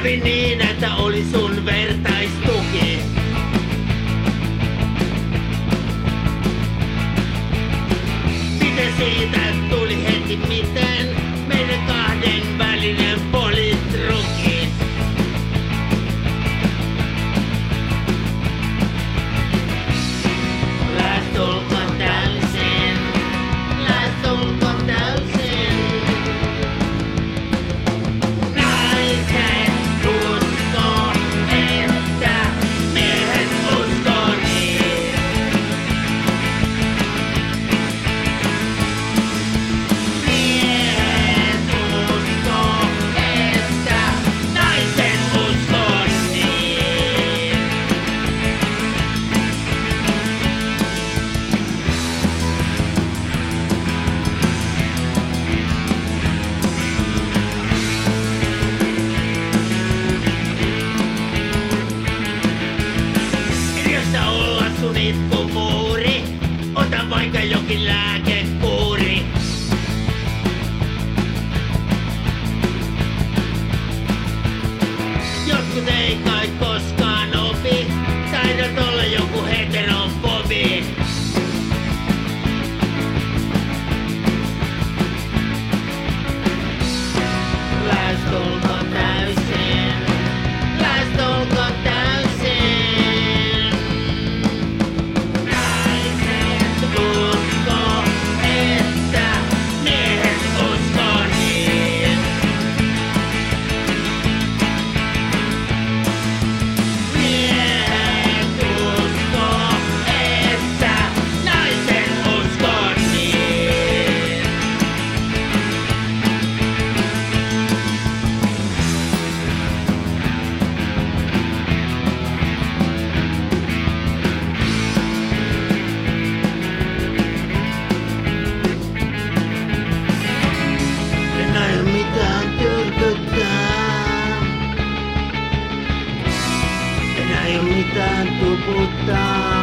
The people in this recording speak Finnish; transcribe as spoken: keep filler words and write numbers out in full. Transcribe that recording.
Kävi niin, että oli sun vertaistuki. Miten siitä tuli heti miten? Meidän kahden välinen politruki. Lähestulkoon täysin, lähestulkoon täysin. Naiset uskoo, että miehet uskoo niin. Miehet uskoo, että naiset uskoo niin. Jos sä olla sun itkumuuri, ota vaikka jokin lääkekuuri. Jotkut ei kai koskaan opi, taidat olla joku heterofobi. Lähestulkoon täysin, lähestulkoon täysin. Naiset uskoo, että miehet uskoo niin. Miehet uskoo, että naiset uskoo niin. En aio mitään tyrkyttää. En aio mitään tuputtaa.